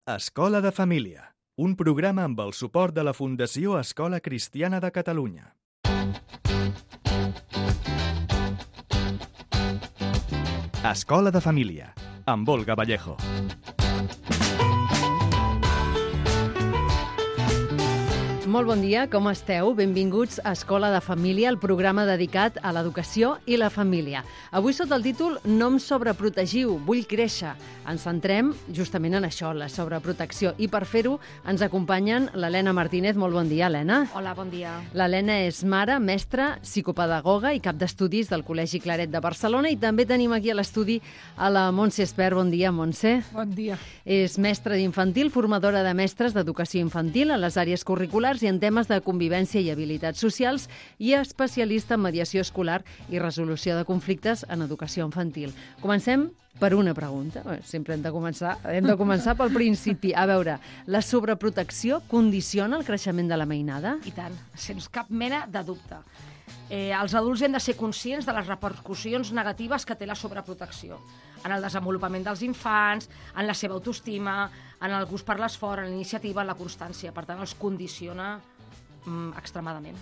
Escola de Família, un programa amb el suport de la Fundació Escola Cristiana de Catalunya. Escola de Família, amb Olga Vallejo. Molt bon dia, com esteu? Benvinguts a Escola de Família, el programa dedicat a l'educació i la família. Avui sota el títol No em sobreprotegiu, vull créixer. Ens centrem justament en això, la sobreprotecció. I per fer-ho ens acompanyen l'Helena Martínez. Molt bon dia, Helena. Hola, bon dia. L'Helena és mare, mestra, psicopedagoga i cap d'estudis del Col·legi Claret de Barcelona. I també tenim aquí a l'estudi a la Montse Espert. Bon dia, Montse. Bon dia. És mestra d'infantil, formadora de mestres d'educació infantil a les àrees curriculars i en temes de convivència i habilitats socials i especialista en mediació escolar i resolució de conflictes en educació infantil. Comencem per una pregunta. Sempre hem de començar pel principi. A veure, la sobreprotecció condiciona el creixement de la mainada? I tant, sense cap mena de dubte. Els adults hem de ser conscients de les repercussions negatives que té la sobreprotecció en el desenvolupament dels infants, en la seva autoestima, en el gust per l'esforç, en la iniciativa, en la constància. Per tant, els condiciona extremadament.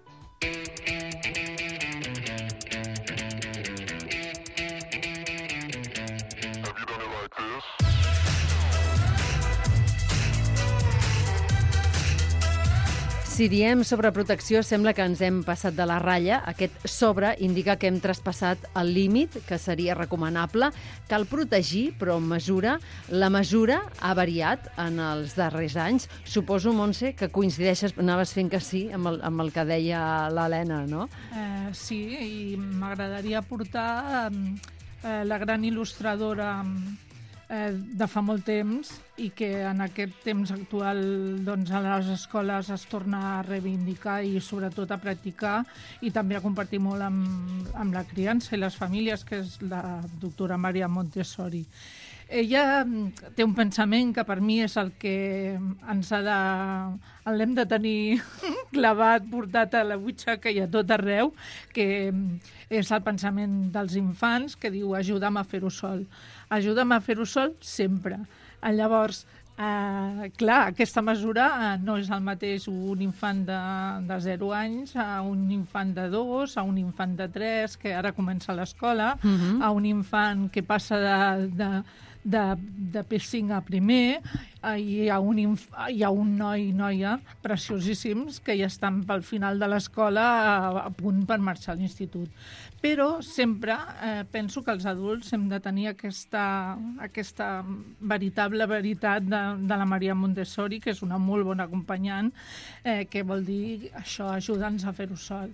Si diem sobreprotecció, sembla que ens hem passat de la ratlla. Aquest sobre indica que hem traspassat el límit, que seria recomanable. Cal protegir, però amb mesura. La mesura ha variat en els darrers anys. Suposo, Montse, que coincideixes, anaves fent que sí amb el que deia l'Helena, no? Sí, i m'agradaria portar la gran il·lustradora de fa molt temps i que en aquest temps actual doncs, a les escoles es torna a reivindicar i sobretot a practicar i també a compartir molt amb la criança i les famílies, que és la doctora Maria Montessori. Ella té un pensament que per mi és el que l'hem de tenir clavat, portat a la butxaca i a tot arreu, que és el pensament dels infants, que diu ajuda'm a fer-ho sol. Ajuda'm a fer-ho sol sempre. Llavors, clar, aquesta mesura no és el mateix un infant de 0 anys, a un infant de 2, a un infant de 3, que ara comença l'escola, a un infant que passa de P5 a primer, hi ha un noi i noia preciosíssims que ja estan pel final de l'escola a punt per marxar a l'institut. Però sempre penso que els adults hem de tenir aquesta veritable veritat de la Maria Montessori, que és una molt bona acompanyant, que vol dir això, ajuda'ns a fer-ho sol.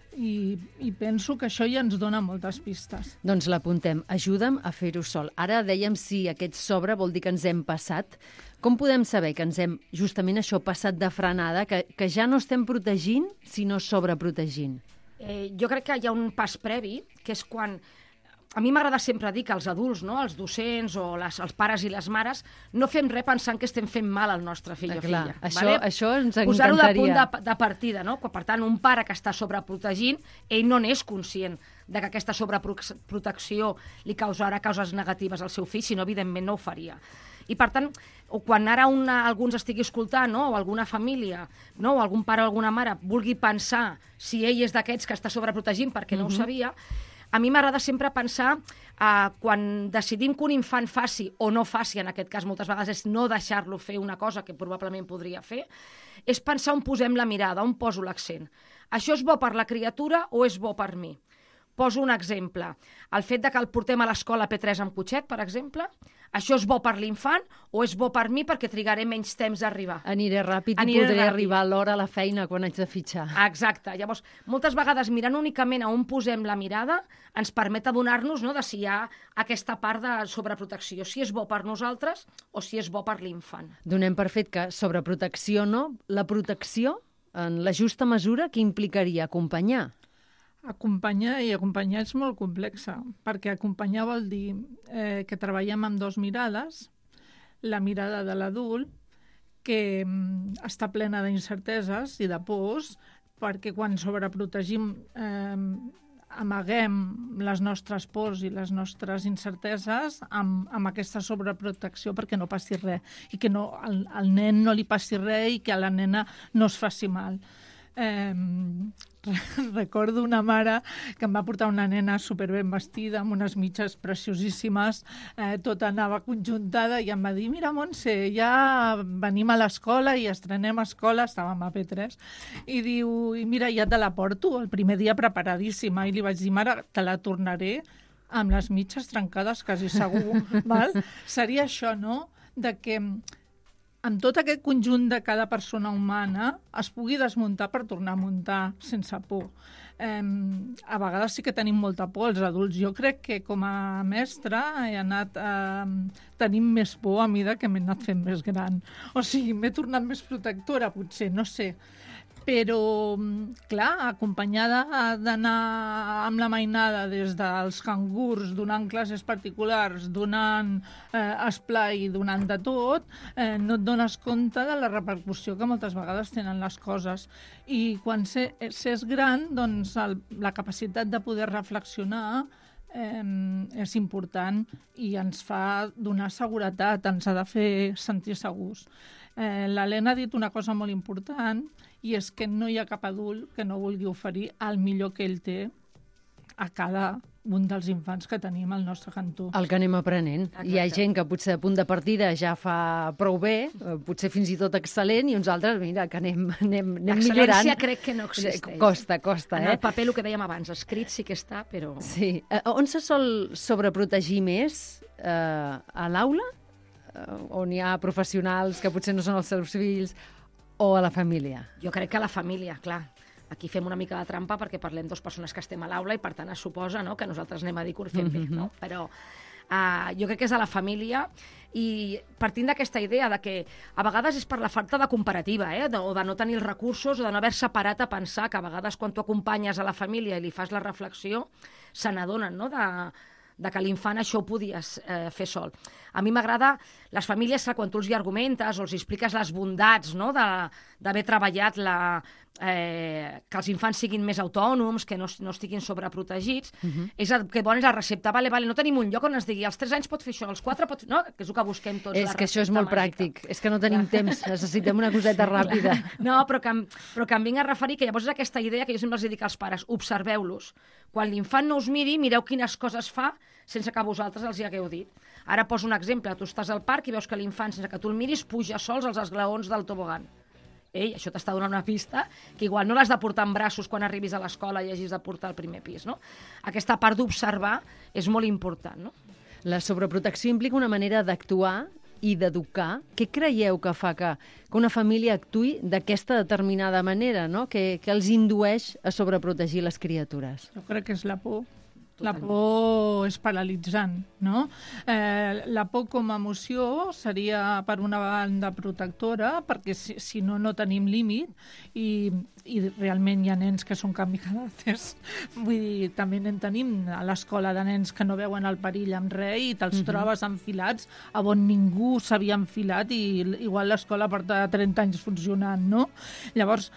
I penso que això ja ens dona moltes pistes. Doncs l'apuntem, ajuda'm a fer-ho sol. Ara dèiem si aquest sobre vol dir que ens hem passat. Com podem saber que ens hem, justament això, passat de frenada, que ja no estem protegint, sinó sobreprotegint? Jo crec que hi ha un pas previ, que és quan... A mi m'agrada sempre dir que els adults, no, els docents o els pares i les mares, no fem res pensant que estem fent mal al nostre fill o filla. Això ens encantaria. Posar-ho de punt de partida, no? Per tant, un pare que està sobreprotegint, ell no n'és conscient de que aquesta sobreprotecció li causarà causes negatives al seu fill, si no, evidentment, no ho faria. I, per tant, o quan ara algú ens estigui escoltant, no? O alguna família, no? O algun pare o alguna mare vulgui pensar si ell és d'aquests que està sobreprotegint perquè no ho sabia, a mi m'agrada sempre pensar quan decidim que un infant faci o no faci, en aquest cas moltes vegades és no deixar-lo fer una cosa que probablement podria fer, és pensar on posem la mirada, on poso l'accent. Això és bo per la criatura o és bo per mi? Poso un exemple. El fet de que el portem a l'escola P3 amb cotxet, per exemple, això és bo per l'infant o és bo per mi perquè trigaré menys temps a arribar? Aniré ràpid i podré arribar a l'hora a la feina quan haig de fitxar. Exacte. Llavors, moltes vegades mirant únicament a on posem la mirada ens permet adonar-nos, no, de si hi ha aquesta part de sobreprotecció, si és bo per nosaltres o si és bo per l'infant. Donem per fet que sobreprotecció no, la protecció en la justa mesura que implicaria acompanyar. Acompanyar és molt complexa, perquè acompanyar vol dir que treballem amb 2 mirades, la mirada de l'adult, que està plena d'incerteses i de pors, perquè quan sobreprotegim amaguem les nostres pors i les nostres incerteses amb aquesta sobreprotecció perquè no passi res i que al nen no li passi res i que a la nena no es faci mal. Recordo una mare que em va portar una nena superben vestida, amb unes mitges preciosíssimes, tota anava conjuntada, i em va dir: mira, Montse, ja venim a l'escola i estrenem escola, estàvem a P3, i diu, i mira, ja te la porto, el primer dia preparadíssima, i li vaig dir: mare, te la tornaré amb les mitges trencades, quasi segur, val? Seria això, no?, de que amb tot aquest conjunt de cada persona humana es pugui desmuntar per tornar a muntar sense por. A vegades sí que tenim molta por els adults. Jo crec que com a mestra he anat tenint més por a mesura que m'he anat fent més gran. O sigui, m'he tornat més protectora, potser, no sé. Però, clar, acompanyada d'anar amb la mainada des dels cangurs, donant classes particulars, donant esplai, donant de tot, no et dones compte de la repercussió que moltes vegades tenen les coses. I quan s'és gran, doncs la capacitat de poder reflexionar és important i ens fa donar seguretat, ens ha de fer sentir segurs. L'Helena ha dit una cosa molt important, i és que no hi ha cap adult que no vulgui oferir el millor que ell té a cada un dels infants que tenim al nostre cantó. El que anem aprenent. Exacte. Hi ha gent que potser a punt de partida ja fa prou bé, potser fins i tot excel·lent, i uns altres, mira, que anem millorant. L'excel·lència crec que no existeix. Costa. En el paper, el que dèiem abans, escrit sí que està, però... Sí. On se sol sobreprotegir més? A l'aula? On hi ha professionals que potser no són els seus fills? O a la família? Jo crec que a la família, clar. Aquí fem una mica de trampa perquè parlem dues persones que estem a l'aula i per tant es suposa, no?, que nosaltres anem a dir que ho fem bé, no? Però jo crec que és a la família, i partint d'aquesta idea de que a vegades és per la falta de comparativa, o de no tenir els recursos, o de no haver-se parat a pensar que a vegades quan tu acompanyes a la família i li fas la reflexió se n'adonen, no?, de que l'infant això ho podies fer sol. A mi m'agrada les famílies que quan tu els hi argumentes o els expliques les bondats, no?, d'haver treballat que els infants siguin més autònoms, que no estiguin sobreprotegits, és el que volen és la recepta. Vale, no tenim un lloc on ens digui als 3 anys pot fer això, als 4 pot fer... No? Que és el que busquem tots. És que això és molt pràctic. És que no tenim temps, necessitem una coseta ràpida. No, però que em vinc a referir, que llavors és aquesta idea que jo sempre els dic als pares: observeu-los. Quan l'infant no us miri, mireu quines coses fa sense que vosaltres els hi hagueu dit. Ara poso un exemple. Tu estàs al parc i veus que l'infant, sense que tu el miris, puja sols als esglaons del tobogan. Ei, això t'està donant una pista que igual no l'has de portar en braços quan arribis a l'escola i hagis de portar al primer pis, no? Aquesta part d'observar és molt important, no? La sobreprotecció implica una manera d'actuar i d'educar. Què creieu que fa que una família actuï d'aquesta determinada manera, no?, que els indueix a sobreprotegir les criatures? Jo crec que és la por. La por és paralitzant, no? La por com a emoció seria, per una banda, protectora, perquè si no, no tenim límit, i realment hi ha nens que són kamikazes. Vull dir, també en tenim a l'escola de nens que no veuen el perill amb res i te'ls trobes enfilats a on ningú s'havia enfilat i igual l'escola porta 30 anys funcionant, no? Llavors,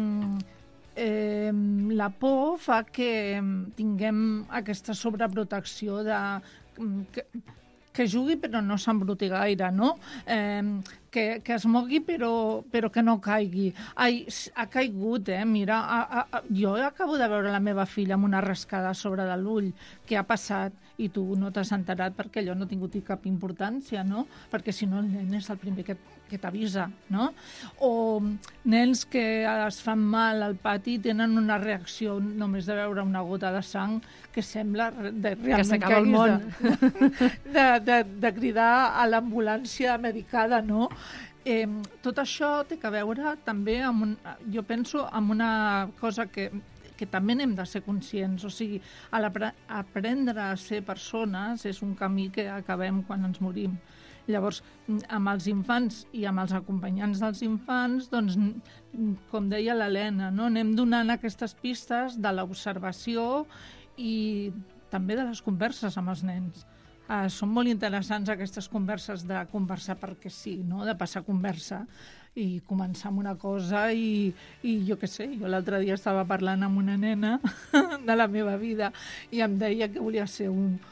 la por fa que tinguem aquesta sobreprotecció de que jugui però no s'embruti gaire, no? Que es mogui però que no caigui. Ai, ha caigut, mira, jo acabo de veure la meva filla amb una rascada a sobre de l'ull. Què ha passat? I tu no t'has enterat perquè allò no ha tingut cap importància, no? Perquè si no el nen és el primer que t'avisa, no? O nens que es fan mal al pati tenen una reacció només de veure una gota de sang que sembla realment que s'acaba el món. De cridar a l'ambulància medicada, no? Tot això té a veure també amb jo penso amb una cosa que també n'hem de ser conscients. O sigui, aprendre a ser persones és un camí que acabem quan ens morim. Llavors, amb els infants i amb els acompanyants dels infants, doncs, com deia l'Helena, no? Anem donant aquestes pistes de l'observació i també de les converses amb els nens. Són molt interessants aquestes converses de conversar perquè sí, no? De passar conversa. i començar amb una cosa i jo què sé, jo l'altre dia estava parlant amb una nena de la meva vida i em deia que volia ser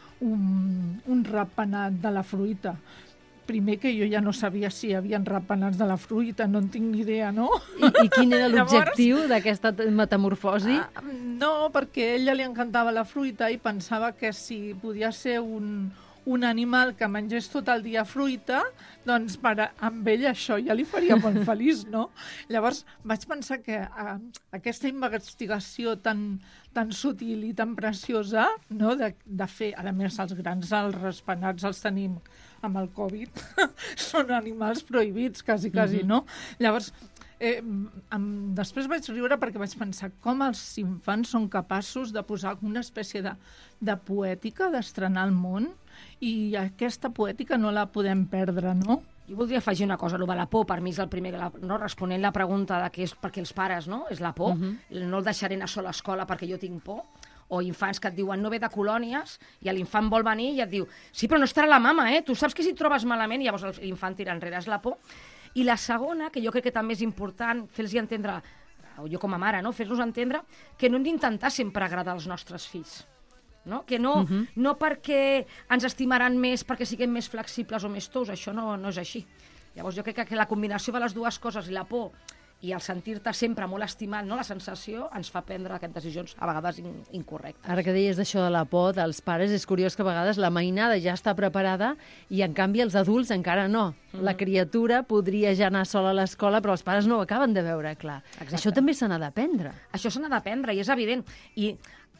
un ratpenat de la fruita. Primer que jo ja no sabia si hi havia ratpenats de la fruita, no en tinc ni idea, no? I quin era l'objectiu d'aquesta metamorfosi? No, perquè a ella li encantava la fruita i pensava que si podia ser un animal que mengés tot el dia fruita, doncs amb ell això ja li faria molt feliç, no? Llavors vaig pensar que aquesta investigació tan sutil i tan preciosa, no? de fer, a més, els grans, els ratpenats els tenim amb el Covid, són animals prohibits, quasi, no? Llavors, després vaig riure perquè vaig pensar com els infants són capaços de posar una espècie de poètica, d'estrenar el món, i aquesta poètica no la podem perdre, no? Jo voldria afegir una cosa, de la por, per mi és el primer, no? Responent la pregunta de què és perquè els pares, no? És la por, no el deixaré anar sol a escola perquè jo tinc por, o infants que et diuen no ve de colònies i l'infant vol venir i et diu sí, però no estarà la mama, tu saps que si et trobes malament, i llavors l'infant tira enrere, és la por. I la segona, que jo crec que també és important fer-los entendre, o jo com a mare, no? Fer-los entendre que no hem d'intentar sempre agradar als nostres fills. No? Que no perquè ens estimaran més, perquè siguem més flexibles o més tous, això no és així. Llavors jo crec que la combinació de les dues coses, i la por i el sentir-te sempre molt estimat, no? La sensació ens fa prendre aquestes decisions a vegades incorrectes. Ara que deies d'això de la por dels pares, és curiós que a vegades la mainada ja està preparada i en canvi els adults encara no. La criatura podria ja anar sola a l'escola, però els pares no ho acaben de veure clar. Exacte. Això també se n'ha d'aprendre. Això se n'ha d'aprendre i és evident. I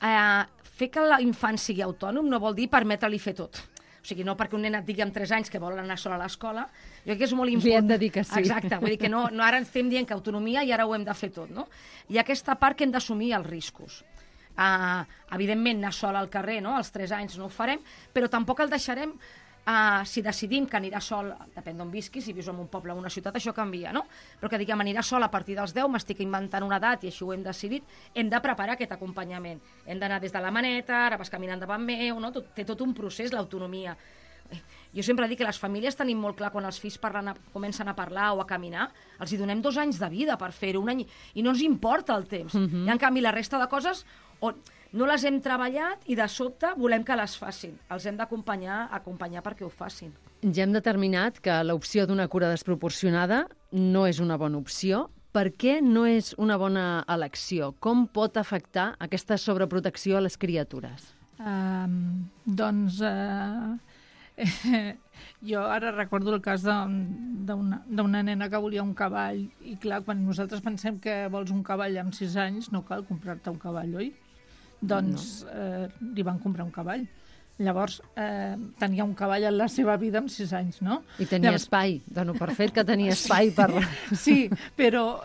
fer que l'infant sigui autònom no vol dir permetre-li fer tot. O sigui, no perquè un nen et digui amb 3 anys que vol anar sola a l'escola, jo crec que és molt important. Li hem de dir que sí. Exacte, vull dir que no ara ens estem dient que autonomia i ara ho hem de fer tot, no? I aquesta part que hem d'assumir els riscos. Evidentment, anar sola al carrer, no? Als 3 anys no ho farem, però tampoc el deixarem si decidim que anirà sol, depèn d'on visquis, si vius en un poble o una ciutat, això canvia, no? Però que diguem, anirà sol a partir dels 10, m'estic inventant una edat i així ho hem decidit, hem de preparar aquest acompanyament. Hem d'anar des de la maneta, ara vas caminant davant meu, no? Té tot un procés, l'autonomia. Jo sempre dic que les famílies tenim molt clar quan els fills comencen a parlar o a caminar, els hi donem 2 anys de vida per fer-ho, un any, i no ens importa el temps. I en canvi la resta de coses no les hem treballat i de sobte volem que les facin. Els hem d'acompanyar perquè ho facin. Ja hem determinat que l'opció d'una cura desproporcionada no és una bona opció. Per què no és una bona elecció? Com pot afectar aquesta sobreprotecció a les criatures? Jo ara recordo el cas d'una nena que volia un cavall i clar, quan nosaltres pensem que vols un cavall amb 6 anys no cal comprar-te un cavall, oi? Doncs li van comprar un cavall. Llavors tenia un cavall en la seva vida amb 6 anys, no? I tenia espai, dono per fet que tenia espai per... Sí, però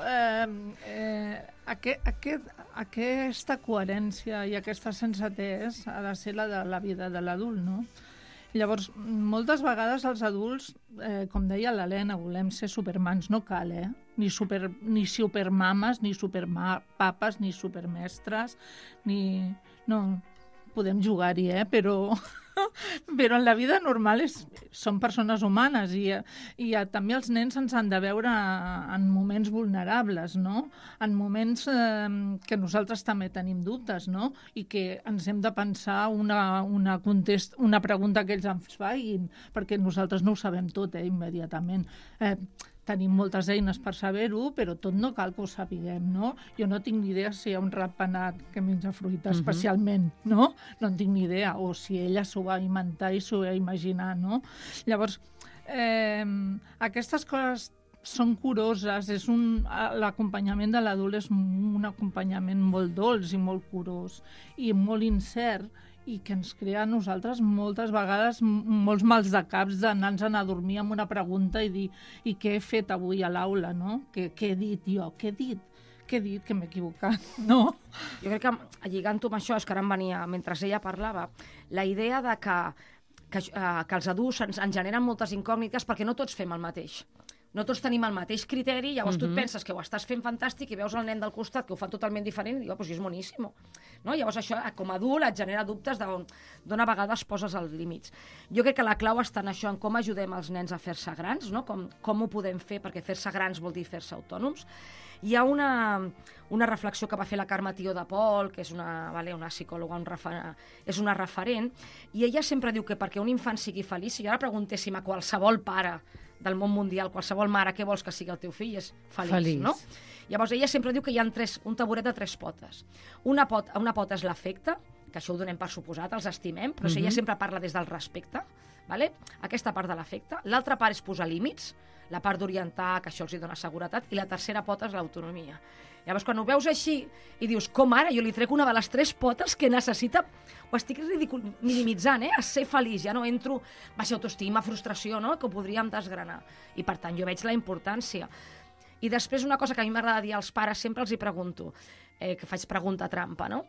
aquesta coherència i aquesta sensatesa ha de ser la de la vida de l'adult, no? Llavors, moltes vegades els adults, com deia l'Helena, volem ser supermans, no cal, ni supermames, ni superpapes, ni supermestres, no, podem jugar-hi, però en la vida normal són persones humanes i també els nens ens han de veure en moments vulnerables, no? En moments que nosaltres també tenim dubtes, no? I que ens hem de pensar una pregunta que ells ens facin, perquè nosaltres no ho sabem tot immediatament. Tenim moltes eines per saber-ho, però tot no cal que ho sapiguem, no? Jo no tinc ni idea si hi ha un ratpenat que menja fruita especialment, no? No en tinc ni idea. O si ella s'ho va inventar i s'ho va imaginar, no? Llavors, aquestes coses són curoses. L'acompanyament de l'adult és un acompanyament molt dolç i molt curós i molt incert, i que ens crea a nosaltres moltes vegades molts mals de caps d'anar-nos a dormir amb una pregunta i dir i què he fet avui a l'aula, no? Què he dit jo? Què he dit? Que m'he equivocat, no? Jo crec que, lligant-ho amb això, és que ara em venia, mentre ella parlava, la idea de que els adults ens generen moltes incògnites perquè no tots fem el mateix. no tots tenim el mateix criteri, llavors tu et penses que ho estàs fent fantàstic i veus el nen del costat que ho fa totalment diferent i dius, pues és boníssim. No? Llavors això, com a adult, et genera dubtes d'on a vegades poses els límits. Jo crec que la clau està en això, en com ajudem els nens a fer-se grans, no? Com ho podem fer, perquè fer-se grans vol dir fer-se autònoms. Hi ha una reflexió que va fer la Carme Tió de Pol, que és una psicòloga, és una referent, i ella sempre diu que perquè un infant sigui feliç, si jo ara preguntéssim a qualsevol pare del món mundial, qualsevol mare, què vols que sigui el teu fill? És feliç. No? Llavors ella sempre diu que hi ha un taburet de 3 potes. Una pota és l'afecte, que això ho donem per suposat, els estimem, però ella sempre parla des del respecte, vale? Aquesta part de l'afecte. L'altra part és posar límits, la part d'orientar, que això els dona seguretat, i la tercera pota és l'autonomia. Llavors, quan ho veus així i dius, com ara, jo li trec una de les 3 potes que necessita, ho estic minimitzant, a ser feliç, ja no entro baixa autoestima, frustració, no? Que ho podríem desgranar. I, per tant, jo veig la importància. I després, una cosa que a mi m'agrada dir als pares, sempre els hi pregunto, que faig pregunta trampa, no?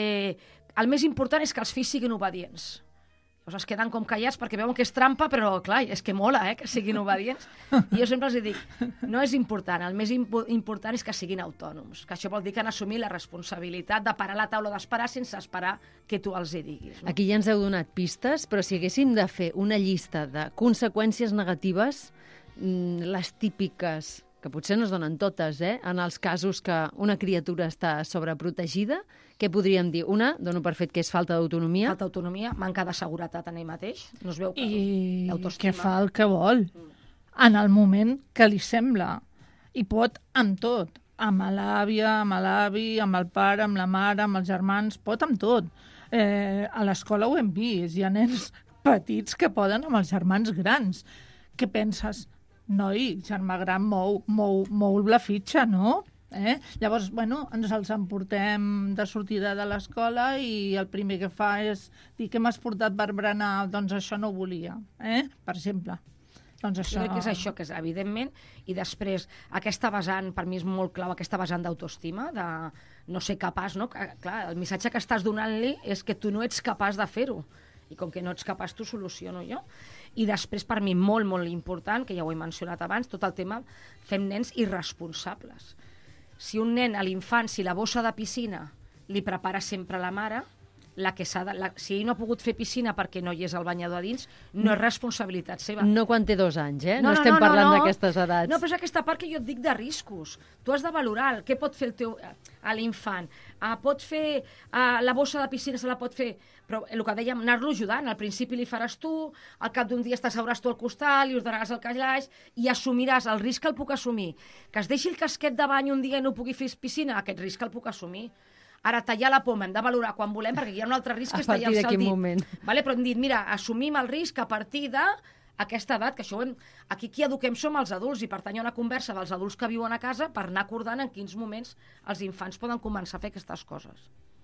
El més important és que els fills siguin obedients. Llavors es queden com callats perquè veuen que és trampa, però clar, és que mola, que siguin obedients. I jo sempre els dic, no és important, el més important és que siguin autònoms, que això vol dir que han assumit la responsabilitat de parar a la taula d'esperar sense esperar que tu els hi diguis. No? Aquí ja ens heu donat pistes, però si haguéssim de fer una llista de conseqüències negatives, les típiques, que potser no es donen totes, en els casos que una criatura està sobreprotegida, què podríem dir? Una, dono per fet que és falta d'autonomia. Falta d'autonomia, manca de seguretat en ell mateix. No es veu que I que fa el que vol, en el moment que li sembla. I pot amb tot, amb l'àvia, amb l'avi, amb el pare, amb la mare, amb els germans, pot amb tot. A l'escola ho hem vist, hi ha nens petits que poden amb els germans grans. Què penses? Noi, germà gran, mou la fitxa, no? Llavors, ens els emportem de sortida de l'escola i el primer que fa és dir que m'has portat per berenar, doncs això no ho volia, per exemple. Doncs això... Jo crec que és això, que és evidentment, i després aquesta vessant, per mi és molt clau, aquesta vessant d'autoestima, de no ser capaç, no? Clar, el missatge que estàs donant-li és que tu no ets capaç de fer-ho, i com que no ets capaç, t'ho soluciono jo. I després, per mi, molt, molt important, que ja ho he mencionat abans, tot el tema, fem nens irresponsables. Si un nen, a l'infant, si la bossa de piscina li prepara sempre la mare, si ell no ha pogut fer piscina perquè no hi és el banyador a dins, no és responsabilitat seva. No quan té 2 anys, No estem parlant d'aquestes edats. No, però és aquesta part que jo et dic de riscos. Tu has de valorar què pot fer a l'infant. Pot fer la bossa de piscina, se la pot fer, però el que dèiem, anar-lo ajudant. Al principi li faràs tu, al cap d'un dia t'asseuràs tu al costat, li ordenaràs el calaix i assumiràs el risc que el puc assumir. Que es deixi el casquet de bany un dia i no pugui fer piscina, aquest risc el puc assumir. Ara, tallar la poma hem de valorar quan volem, perquè hi ha un altre risc que és tallar-se el dit. Vale? Però hem dit, mira, assumim el risc a partir d'aquesta edat, que això aquí qui eduquem som els adults, i per tant hi ha una conversa dels adults que viuen a casa per anar acordant en quins moments els infants poden començar a fer aquestes coses.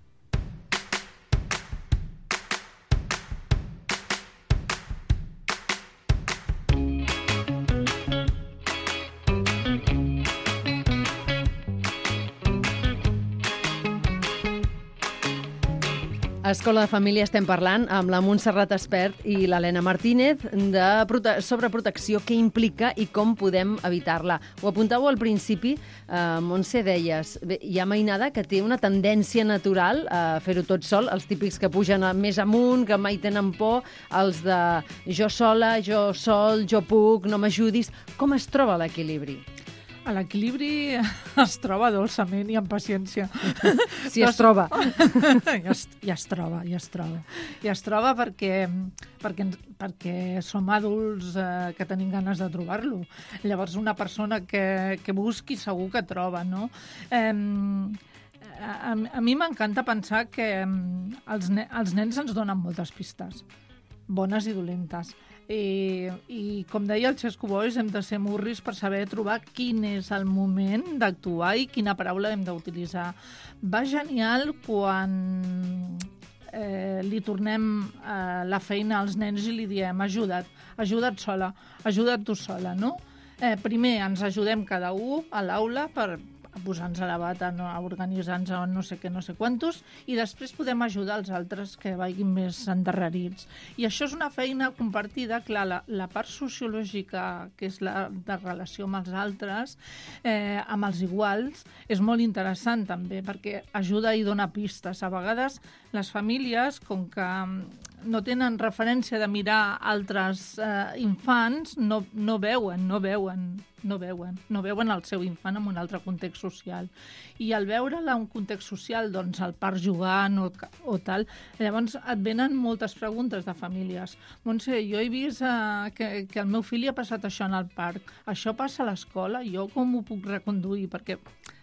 A Escola de Família estem parlant amb la Montserrat Espert i l'Helena Martínez sobre protecció, què implica i com podem evitar-la. Ho apuntàveu al principi, Montse, deies, hi ha mainada que té una tendència natural a fer-ho tot sol, els típics que pugen més amunt, que mai tenen por, els de jo sola, jo sol, jo puc, no m'ajudis. Com es troba l'equilibri? L'equilibri es troba dolçament i amb paciència. Si es troba. Ja es troba. I es troba perquè som adults que tenim ganes de trobar-lo. Llavors, una persona que busqui segur que troba, no? A mi m'encanta pensar que els nens ens donen moltes pistes, bones i dolentes. I com deia el Xesco Boix, hem de ser murris per saber trobar quin és el moment d'actuar i quina paraula hem d'utilitzar. Va genial quan li tornem la feina als nens i li diem ajuda't sola, ajuda't tu sola, no? Primer ens ajudem cada un a l'aula per posar-nos a la bata, no, a organitzar-nos a no sé què, no sé quantos, i després podem ajudar els altres que vagin més endarrerits. I això és una feina compartida, clar, la part sociològica, que és la de relació amb els altres, amb els iguals, és molt interessant també, perquè ajuda i dona pistes. A vegades les famílies, com que no tenen referència de mirar altres infants, no veuen el seu infant en un altre context social. I al veure'l en un context social, doncs, al parc jugant o tal, llavors et venen moltes preguntes de famílies. Montse, jo he vist que el meu fill ha passat això en el parc. Això passa a l'escola? Jo com ho puc reconduir? Perquè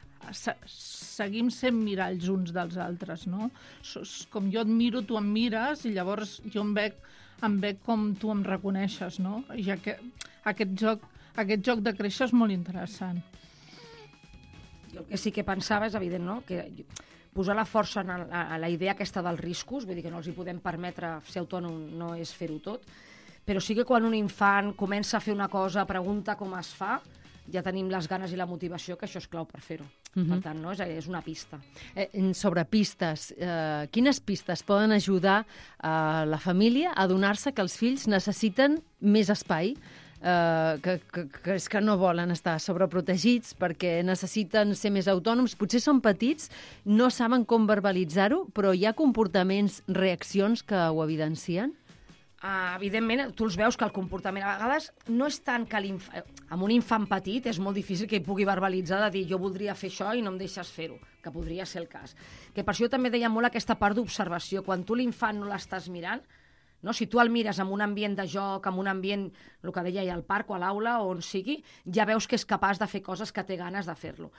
seguim sent miralls uns dels altres, no? Com jo et miro, tu em mires, i llavors jo em veig com tu em reconeixes, no? I aquest joc de créixer és molt interessant. Jo el que sí que pensava és evident, no?, que posar la força a la idea aquesta dels riscos, vull dir que no els hi podem permetre ser autònom, no és fer-ho tot, però sí que quan un infant comença a fer una cosa, pregunta com es fa, ja tenim les ganes i la motivació, que això és clau per fer-ho. Per tant, no? És una pista. Sobre pistes, quines pistes poden ajudar la família a adonar-se que els fills necessiten més espai, que és que no volen estar sobreprotegits perquè necessiten ser més autònoms, potser són petits, no saben com verbalitzar-ho, però hi ha comportaments, reaccions que ho evidencien? Evidentment, tu els veus que el comportament a vegades no és tant que amb un infant petit és molt difícil que ell pugui verbalitzar de dir jo voldria fer això i no em deixes fer-ho, que podria ser el cas. Que per això jo també deia molt aquesta part d'observació. Quan tu l'infant no l'estàs mirant, no? Si tu el mires en un ambient de joc, en un ambient, el que deia, al parc o a l'aula o on sigui, ja veus que és capaç de fer coses, que té ganes de fer-lo.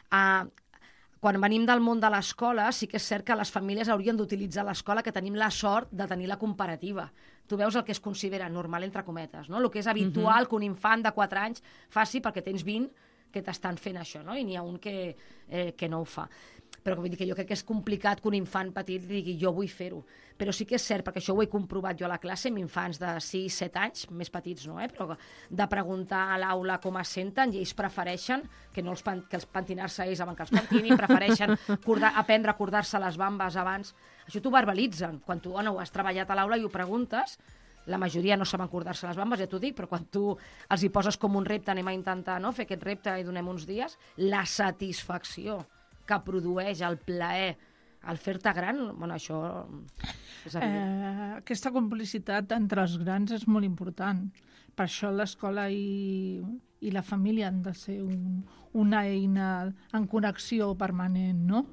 Quan venim del món de l'escola, sí que és cert que les famílies haurien d'utilitzar l'escola, que tenim la sort de tenir la comparativa. Tu veus el que es considera normal, entre cometes, no? El que és habitual que un infant de 4 anys faci perquè tens 20 que t'estan fent això, no? I n'hi ha un que no ho fa. Però vull dir que jo crec que és complicat que un infant petit digui jo vull fer-ho. Però sí que és cert, perquè això ho he comprovat jo a la classe, amb infants de 6-7 anys, més petits no, però de preguntar a l'aula com es senten, i ells prefereixen que els pentinar-se ells abans que els pentinin, prefereixen aprendre a cordar-se les bambes abans. Això t'ho verbalitzen. Quan tu ho has treballat a l'aula i ho preguntes, la majoria no saben cordar-se les bambes, ja t'ho dic, però quan tu els hi poses com un repte, anem a intentar fer aquest repte i donem uns dies, la satisfacció que produeix el plaer al fer-te gran, bueno, això és evident. Aquesta complicitat entre els grans és molt important. Per això l'escola i la família han de ser una eina en connexió permanent, no?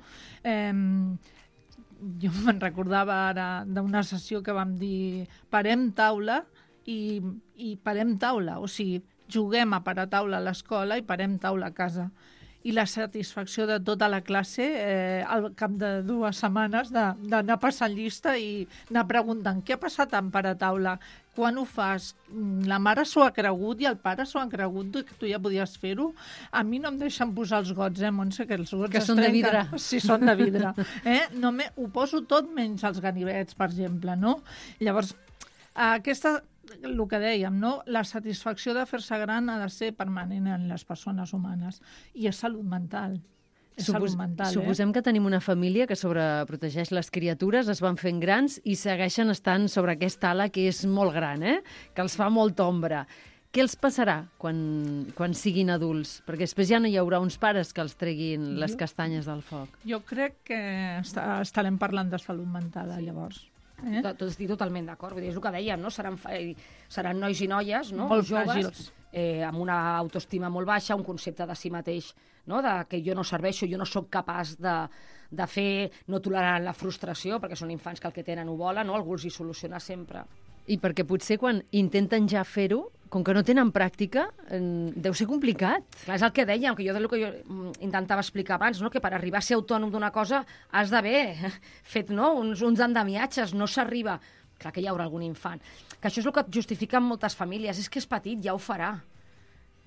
Jo me'n recordava ara d'una sessió que vam dir parem taula i parem taula, o sigui, juguem a parar taula a l'escola i parem taula a casa. I la satisfacció de tota la classe al cap de 2 setmanes d'anar passant llista i anar preguntant què ha passat en parar taula, quan ho fas, la mare s'ho ha cregut i el pare s'ho han cregut que tu ja podies fer-ho. A mi no em deixen posar els gots, Montse, que els gots que són de vidre. Sí, són de vidre. No ho poso tot menys els ganivets, per exemple, no? Llavors, el que dèiem, no? La satisfacció de fer-se gran ha de ser permanent en les persones humanes. I és salut mental. Suposem que tenim una família que sobreprotegeix les criatures, es van fent grans i segueixen estant sobre aquesta ala que és molt gran, que els fa molta ombra. Què els passarà quan siguin adults? Perquè després ja no hi haurà uns pares que els treguin les castanyes del foc. Jo crec que estarem parlant de salut mental, llavors. Estic totalment d'acord, és el que dèiem, no? Seran nois i noies, no? Molt joves, fràgils, amb una autoestima molt baixa, un concepte de si mateix, no? De que jo no serveixo, jo no sóc capaç de fer, no tolerant la frustració, perquè són infants que el que tenen ho volen, no? Algú els hi soluciona sempre. I perquè potser quan intenten ja fer-ho, com que no tenen pràctica, deu ser complicat. Clar, és el que dèiem, que jo intentava explicar abans, no? Que per arribar a ser autònom d'una cosa has d'haver fet, no? uns andamiatges, no s'arriba. Clar que hi haurà algun infant. Que això és el que justifiquen moltes famílies, és que és petit, ja ho farà.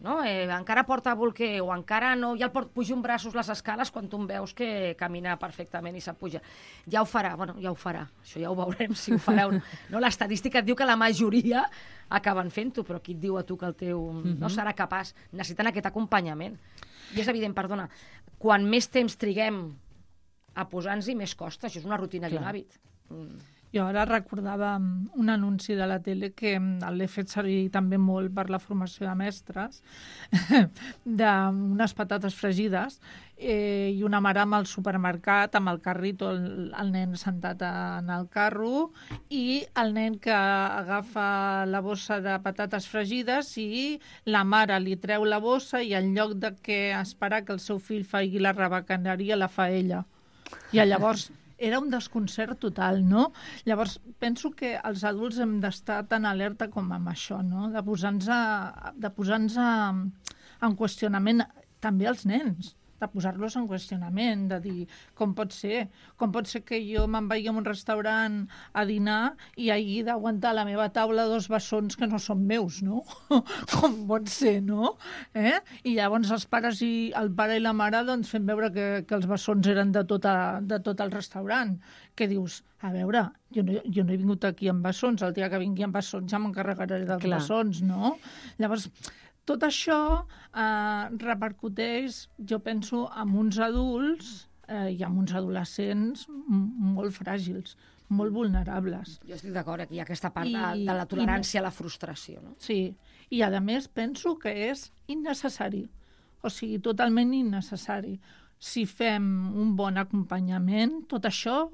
no? Encara porta bolquer o encara no, ja el puja un braços les escales quan tu em veus que camina perfectament i se'n puja. Ja ho farà, això ja ho veurem si ho farà o no. No, l'estadística et diu que la majoria acaben fent-ho, però qui et diu a tu que el teu no serà capaç? Necessiten aquest acompanyament. I és evident, perdona, quan més temps triguem a posar-nos-hi, més costa. Això és una rutina i un hàbit. Jo ara recordava un anunci de la tele que l'he fet servir també molt per la formació de mestres, d'unes patates fregides i una mare amb el supermercat, amb el carrito, el nen sentat en el carro i el nen que agafa la bossa de patates fregides i la mare li treu la bossa i en lloc de que esperar que el seu fill faci la rebecaneria la fa ella. I llavors era un desconcert total, no? Llavors, penso que els adults hem d'estar tan alerta com amb això, no? De posar-nos en qüestionament també els nens, de posar-los en qüestionament, de dir com pot ser que jo me'n vagi a un restaurant a dinar i hagi d'aguantar a la meva taula 2 bessons que no són meus, no? Com pot ser, no? I llavors els pares el pare i la mare doncs fent veure que els bessons eren de tot el restaurant. Que dius, a veure, jo no he vingut aquí amb bessons, el dia que vingui amb bessons ja m'encarregaré dels bessons, no? Llavors, tot això repercuteix, jo penso, en uns adults i en uns adolescents molt fràgils, molt vulnerables. Jo estic d'acord, aquí hi ha aquesta part de la tolerància a la frustració. No? Sí, i a més penso que és innecessari, o sigui, totalment innecessari. Si fem un bon acompanyament, tot això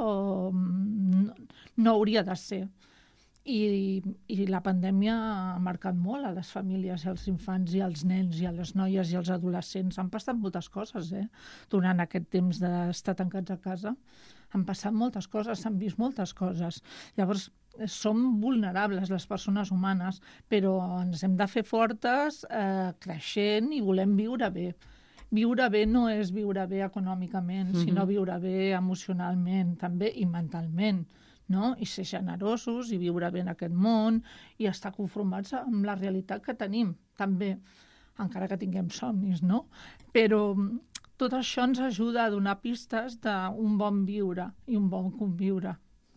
no hauria de ser. I la pandèmia ha marcat molt a les famílies, als infants i als nens i a les noies i als adolescents. Han passat moltes coses, durant aquest temps d'estar tancats a casa. Han passat moltes coses, s'han vist moltes coses. Llavors, som vulnerables, les persones humanes, però ens hem de fer fortes, creixent i volem viure bé. Viure bé no és viure bé econòmicament, sinó viure bé emocionalment també i mentalment. No? I ser generosos i viure bé en aquest món i estar conformats amb la realitat que tenim, també, encara que tinguem somnis, no? Però tot això ens ajuda a donar pistes d'un bon viure i un bon conviure.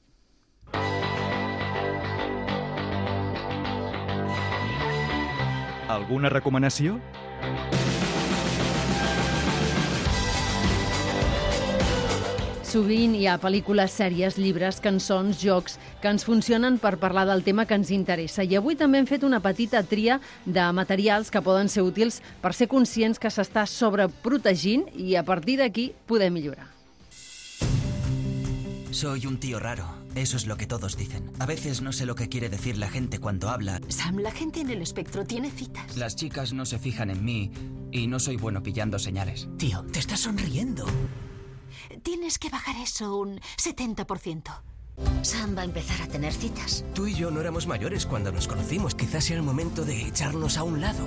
Alguna recomanació? Sovint hi ha pel·lícules, sèries, llibres, cançons, jocs que ens funcionen per parlar del tema que ens interessa. I avui també hem fet una petita tria de materials que poden ser útils per ser conscients que s'està sobreprotegint i a partir d'aquí poder millorar. Soy un tío raro. Eso es lo que todos dicen. A veces no sé lo que quiere decir la gente cuando habla. Sam, la gente en el espectro tiene citas. Las chicas no se fijan en mí y no soy bueno pillando señales. Tío, te estás sonriendo. Tienes que bajar eso un 70%. Sam va a empezar a tener citas. Tú y yo no éramos mayores cuando nos conocimos. Quizás sea el momento de echarnos a un lado.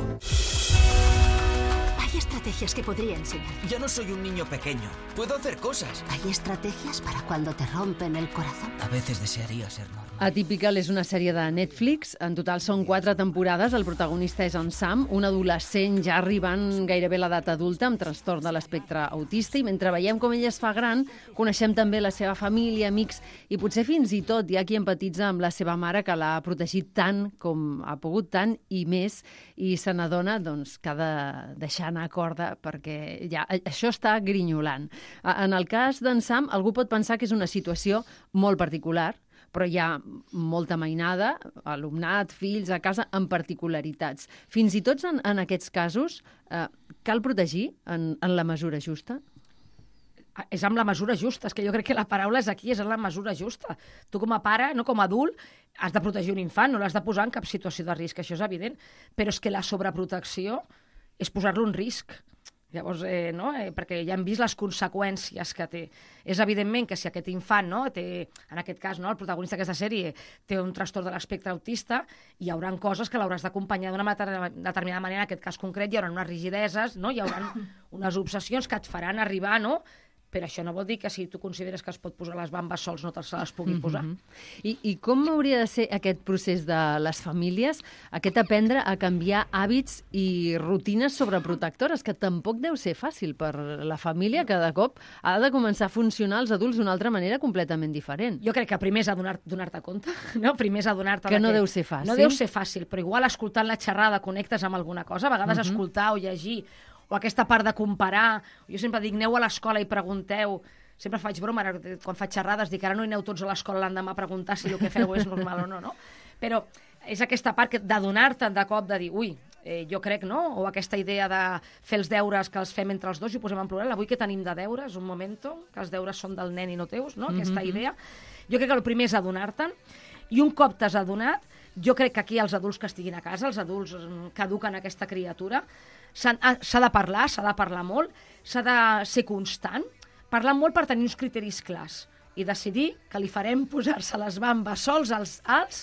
Hay estrategias que podría enseñar. Ya no soy un niño pequeño. Puedo hacer cosas. Hay estrategias para cuando te rompen el corazón. A veces desearía ser normal. Atypical és una sèrie de Netflix. En total són 4 temporades. El protagonista és en Sam, un adolescent ja arribant gairebé a l'edat adulta amb trastorn de l'espectre autista, i mentre veiem com ell es fa gran, coneixem també la seva família, amics, i potser fins i tot hi ha qui empatitza amb la seva mare, que l'ha protegit tant com ha pogut, tant i més, i se n'adona doncs, que ha de deixar anar corda perquè ja això està grinyolant. En el cas d'en Sam, algú pot pensar que és una situació molt particular, però hi ha molta mainada, alumnat, fills a casa, amb particularitats. Fins i tot en aquests casos, cal protegir en la mesura justa? És amb la mesura justa, és que jo crec que la paraula és aquí, és en la mesura justa. Tu com a pare, no com a adult, has de protegir un infant, no l'has de posar en cap situació de risc, això és evident, però és que la sobreprotecció és posar-lo en risc. Llavors, perquè ja hem vist les conseqüències que té. És evidentment que si aquest infant, té, en aquest cas, el protagonista d'aquesta sèrie, té un trastorn de l'espectre autista, hi haurà coses que l'hauràs d'acompanyar d'una determinada manera. En aquest cas concret hi haurà unes rigideses, hi haurà unes obsessions que et faran arribar, però això no vol dir que si tu consideres que es pot posar les bambes sols no se les pugui posar. I com hauria de ser aquest procés de les famílies, aquest aprendre a canviar hàbits i rutines sobreprotectores, que tampoc deu ser fàcil per la família, que de cop ha de començar a funcionar els adults d'una altra manera completament diferent. Jo crec que primer és donar-te compte, no? Primer és adonar-te que no deu ser fàcil. No deu ser fàcil, però igual escoltant la xerrada connectes amb alguna cosa. A vegades escoltar o llegir, o aquesta part de comparar. Jo sempre dic, aneu a l'escola i pregunteu. Sempre faig broma, quan faig xerrades, dic, ara no hi aneu tots a l'escola l'endemà a preguntar si el que feu és normal o no, no? Però és aquesta part d'adonar-te de cop, de dir, jo crec, no? O aquesta idea de fer els deures que els fem entre els dos i ho posem en plural. Avui que tenim de deures, un momento, que els deures són del nen i no teus, no? Aquesta idea. Jo crec que el primer és adonar-te'n, i un cop t'has adonat, jo crec que aquí els adults que estiguin a casa, els adults que eduquen aquesta criatura, s'ha de parlar molt, s'ha de ser constant, parlar molt per tenir uns criteris clars i decidir que li farem posar-se les bambes sols als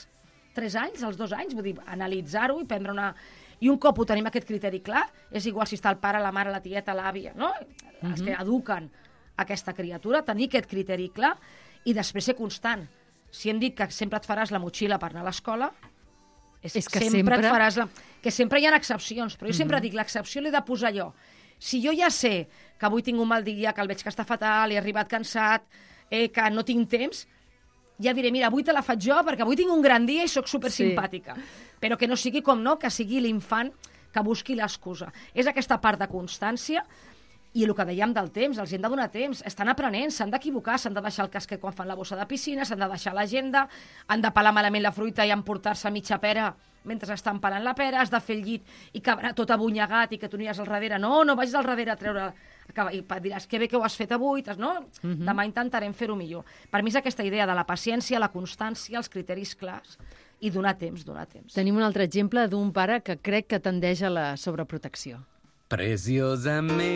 3 anys, als 2 anys, vull dir, analitzar-ho i prendre una... I un cop ho tenim aquest criteri clar, és igual si està el pare, la mare, la tieta, l'àvia, no? Els que eduquen aquesta criatura, tenir aquest criteri clar i després ser constant. Si hem dit que sempre et faràs la motxilla per anar a l'escola, és que sempre et faràs que sempre hi ha excepcions, però jo sempre dic, l'excepció l'he de posar jo. Si jo ja sé que avui tinc un mal dia, que el veig que està fatal, he arribat cansat, que no tinc temps, ja diré, mira, avui te la faig jo perquè avui tinc un gran dia i sóc supersimpàtica. Però que no sigui com no, que sigui l'infant que busqui l'excusa. És aquesta part de constància. I el que dèiem del temps, els hem de donar temps, estan aprenent, s'han d'equivocar, s'han de deixar el casquet quan fan la bossa de piscina, s'han de deixar l'agenda, han de pelar malament la fruita i emportar-se mitja pera mentre estan pelant la pera, has de fer el llit i quedarà tot abunyegat i que tu aniràs al darrere. No vagis al darrere a treure... I diràs, que bé que ho has fet avui, no? Demà intentarem fer-ho millor. Per mi és aquesta idea de la paciència, la constància, els criteris clars i donar temps. Tenim un altre exemple d'un pare que crec que tendeix a la sobreprotecció. Preciosa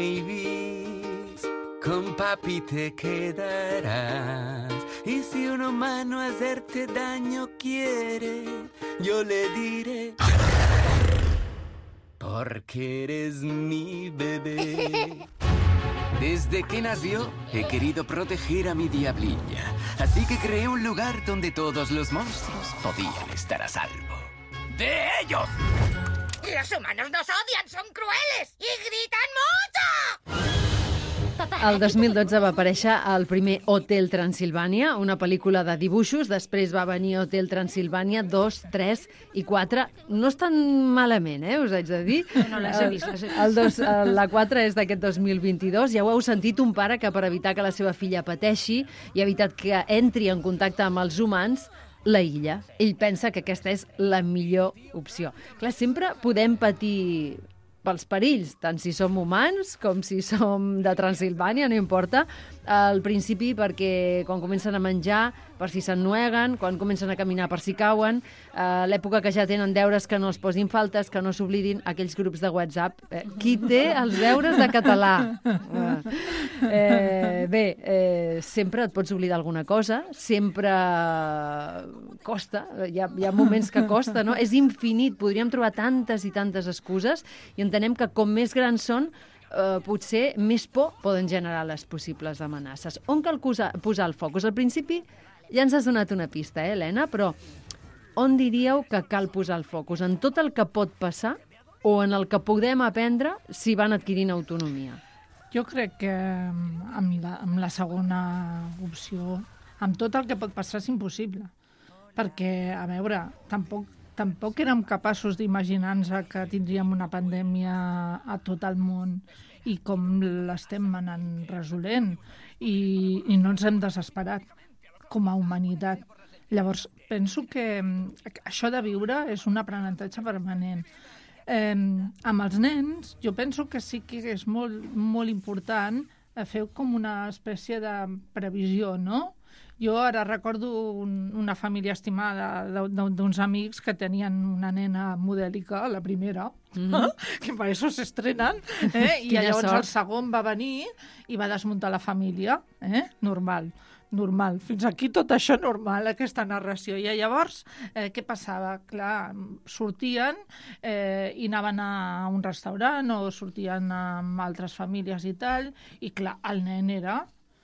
Mavis, con papi te quedarás. Y si un humano hacerte daño quiere, yo le diré, porque eres mi bebé. Desde que nació he querido proteger a mi diablilla, así que creé un lugar donde todos los monstruos podían estar a salvo. ¡De ellos! ¡Los humanos nos odian! ¡Son crueles! ¡Y gritan mucho! El 2012 va aparèixer el primer Hotel Transilvània, una pel·lícula de dibuixos. Després va venir Hotel Transilvània 2, 3 i 4. No estan malament, us haig de dir. No, les he vist. La 4 és d'aquest 2022. Ja ho heu sentit, un pare que per evitar que la seva filla pateixi i evitar que entri en contacte amb els humans, l'aïlla. Ell pensa que aquesta és la millor opció. Clar, sempre podem patir pels perills, tant si som humans com si som de Transilvània, no importa. Al principi perquè quan comencen a menjar, per si s'ennueguen, quan comencen a caminar per si cauen, l'època que ja tenen deures que no els posin faltes, que no s'oblidin, aquells grups de WhatsApp. Qui té els deures de català? Sempre et pots oblidar alguna cosa, sempre costa, hi ha moments que costa, no? És infinit, podríem trobar tantes i tantes excuses i entenem que com més grans són, potser més por poden generar les possibles amenaces. On cal posar el focus? Al principi ja ens has donat una pista, Helena, però on diríeu que cal posar el focus? En tot el que pot passar o en el que podem aprendre si van adquirint autonomia? Jo crec que amb la segona opció, amb tot el que pot passar és impossible. Perquè, a veure, tampoc érem capaços d'imaginar-nos que tindríem una pandèmia a tot el món i com l'estem anant resolent. I no ens hem desesperat com a humanitat. Llavors, penso que això de viure és un aprenentatge permanent. Amb els nens, jo penso que sí que és molt, molt important fer com una espècie de previsió, no? Jo ara recordo una família estimada d'uns amics que tenien una nena modèlica, la primera, que per això s'estrenen, i llavors el segon va venir i va desmuntar la família, normal. Fins aquí tot això normal, aquesta narració. I llavors, què passava? Clar, sortien i anaven a un restaurant o sortien amb altres famílies i tal, i clar, el nen era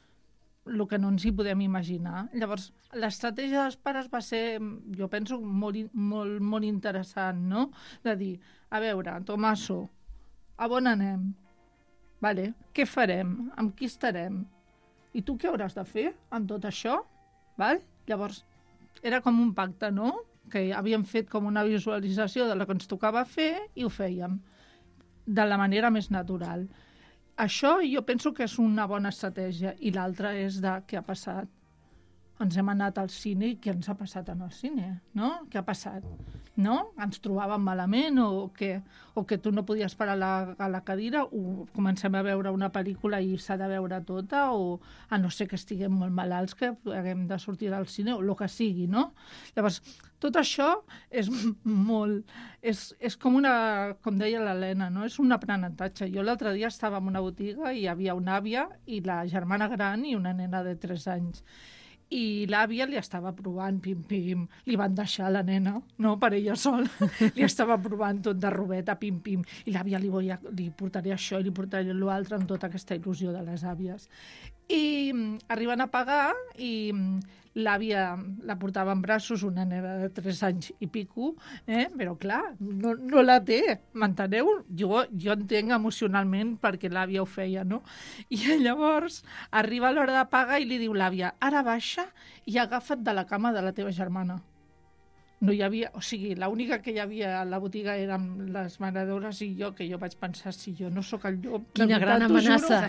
el que no ens hi podem imaginar. Llavors, l'estratègia dels pares va ser, jo penso, molt interessant, no? De dir, a veure, Tomaso, a on anem? Vale, què farem? Amb qui estarem? I tu què hauràs de fer amb tot això? Val? Llavors, era com un pacte, no? Que havíem fet com una visualització de la que ens tocava fer i ho fèiem de la manera més natural. Això jo penso que és una bona estratègia i l'altra és de què ha passat. Ens hem anat al cine i què ens ha passat en el cine, no? Què ha passat? No? Ens trobàvem malament o que tu no podies parar a la cadira o comencem a veure una pel·lícula i s'ha de veure tota o a no ser que estiguem molt malalts que haguem de sortir del cine o el que sigui, no? Llavors, tot això és molt... És com una... Com deia l'Helena, no? És un aprenentatge. Jo l'altre dia estava en una botiga i hi havia una àvia i la germana gran i una nena de 3 anys. I l'àvia li estava provant, pim-pim, li van deixar la nena, no, per ella sola, li estava provant tot de robeta, pim-pim, i l'àvia li portaré això i li portaré l'altre amb tota aquesta il·lusió de les àvies. I arriben a pagar i l'àvia la portava en braços, una nena de 3 anys i pico, però clar, no la té, m'enteneu? Jo entenc emocionalment perquè l'àvia ho feia, no? I llavors arriba l'hora de pagar i li diu l'àvia, ara baixa i agafa't de la cama de la teva germana. No hi havia, o sigui, l'única que hi havia a la botiga eren les manadores i jo, que jo vaig pensar, si jo no sóc el llop... Quina gran amenaça!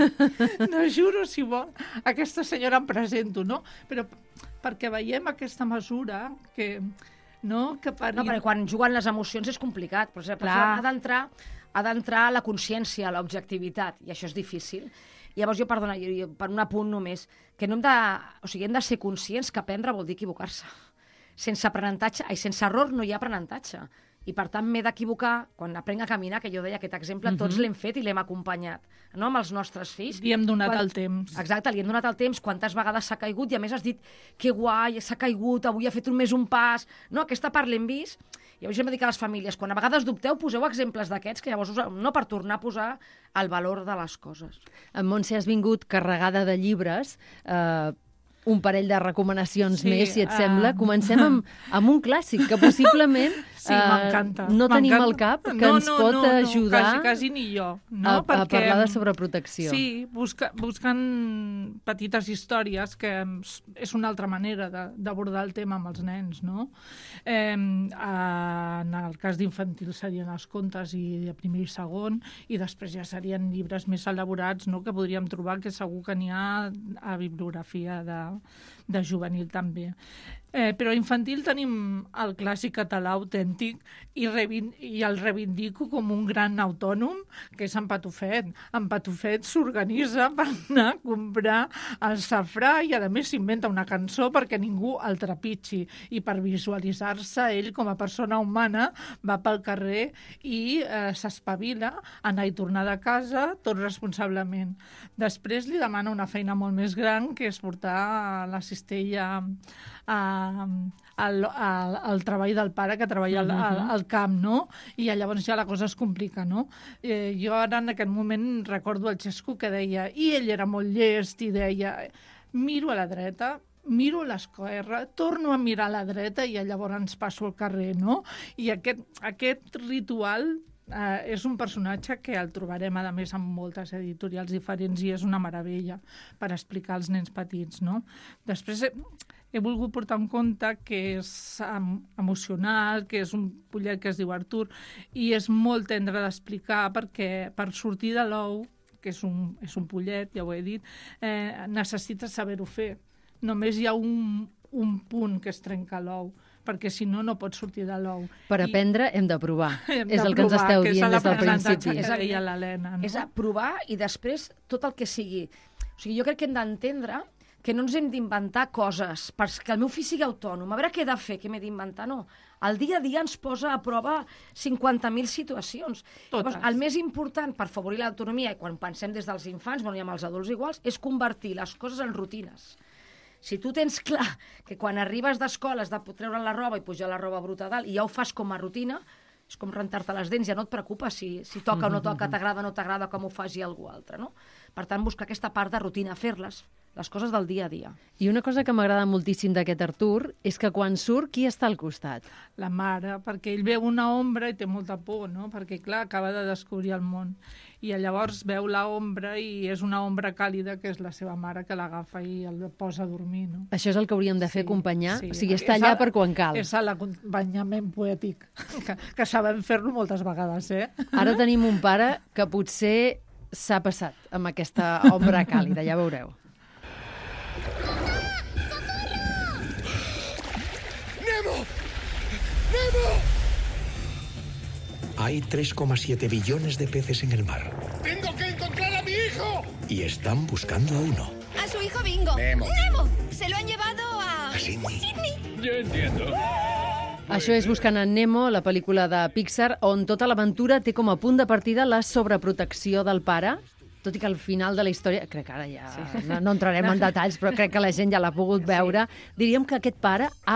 No, juro, si vol, aquesta senyora em presento, no? Però perquè veiem aquesta mesura que... No, perquè quan juguen les emocions és complicat, però per això ha d'entrar la consciència, l'objectivitat, i això és difícil. Llavors, perdona, per un apunt només, que no hem de... O sigui, hem de ser conscients que aprendre vol dir equivocar-se. Sense error no hi ha aprenentatge. I, per tant, m'he d'equivocar quan aprenc a caminar, que jo deia aquest exemple, tots l'hem fet i l'hem acompanyat, no?, amb els nostres fills. Li hem donat el temps. Exacte, li hem donat el temps, quantes vegades s'ha caigut, i a més has dit, que guai, s'ha caigut, avui ha fet més un pas... No, aquesta part l'hem vist. Llavors jo em dic a les famílies, quan a vegades dubteu, poseu exemples d'aquests, que llavors no, per tornar a posar el valor de les coses. En Montse, has vingut carregada de llibres, un parell de recomanacions més, si et sembla. Comencem amb un clàssic, que possiblement no tenim al cap, que ens pot ajudar quasi ni jo, a parlar de sobreprotecció. Sí, buscant petites històries, que és una altra manera d'abordar el tema amb els nens, no? En el cas d'infantil serien els contes i de primer i segon, i després ja serien llibres més elaborats, no?, que podríem trobar, que segur que n'hi ha a bibliografia de juvenil també. Però infantil tenim el clàssic català autèntic i el reivindico com un gran autònom, que és en Patufet. En Patufet s'organitza per anar a comprar el safrà i, a més, s'inventa una cançó perquè ningú el trepitgi. I per visualitzar-se, ell, com a persona humana, va pel carrer i s'espavila a anar i tornar de casa tot responsablement. Després li demana una feina molt més gran, que és portar la cistella al treball del pare, que treballa al camp, no? I llavors ja la cosa es complica, no? Jo ara en aquest moment recordo el Xesco que deia, i ell era molt llest i deia, miro a la dreta, miro a l'esquerra, torno a mirar a la dreta i llavors passo al carrer, no? I aquest ritual és un personatge que el trobarem, a més, en moltes editorials diferents i és una meravella per explicar als nens petits, no? Després he volgut portar un conte que és emocional, que és un pollet que es diu Artur, i és molt tendre d'explicar perquè per sortir de l'ou, que és un pollet, ja ho he dit, necessites saber-ho fer. Només hi ha un punt que es trenca l'ou, perquè si no, no pots sortir de l'ou. Per aprendre hem de provar. És el que ens esteu dient des del principi. És a provar i després tot el que sigui. O sigui, jo crec que hem d'entendre que no ens hem d'inventar coses perquè el meu fill sigui autònom. A veure què he de fer, què m'he d'inventar, no. El dia a dia ens posa a prova 50.000 situacions. Llavors, el més important per afavorir l'autonomia, i quan pensem des dels infants, i amb els adults iguals, és convertir les coses en rutines. Si tu tens clar que quan arribes d'escola has de treure la roba i pujar la roba bruta a dalt i ja ho fas com a rutina, És com rentar-te les dents, ja no et preocupes si toca o no toca, t'agrada o no t'agrada, com ho faci algú altre, no? Per tant, buscar aquesta part de rutina, fer-les, les coses del dia a dia. I una cosa que m'agrada moltíssim d'aquest Artur és que quan surt, qui està al costat? La mare, perquè ell veu una ombra i té molta por, no? Perquè, clar, acaba de descobrir el món. I llavors veu la ombra i és una ombra càlida que és la seva mare que l'agafa i el posa a dormir, no? Això és el que hauríem de fer, acompanyar? Sí. O sigui, estar allà per quan cal. És l'acompanyament poètic, que sabem fer-lo moltes vegades, eh? Ara tenim un pare que potser s'ha passat amb aquesta ombra càlida, ja veureu. Hay 3,7 billones de peces en el mar. ¡Tengo que encontrar a mi hijo! Y están buscando a uno. A su hijo Bingo. Nemo. ¡Nemo! Se lo han llevado a Sydney. Yo entiendo. Això és Buscant en Nemo, la pel·lícula de Pixar, on tota l'aventura té com a punt de partida la sobreprotecció del pare, tot i que al final de la història, crec que ara ja no entrarem en detalls, però crec que la gent ja l'ha pogut veure, diríem que aquest pare ha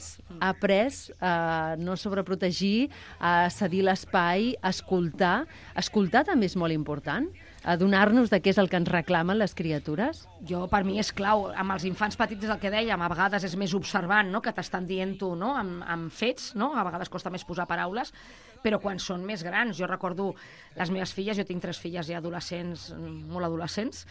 après a no sobreprotegir, a cedir l'espai, a escoltar. Escoltar també és molt important, a donar-nos de què és el que ens reclamen les criatures. Per mi és clau. Amb els infants petits és el que dèiem, a vegades és més observant, no?, que t'estan dient tu, no?, amb fets, no?, a vegades costa més posar paraules, però quan són més grans, jo recordo les meves filles, jo tinc 3 filles ja adolescents, molt adolescents,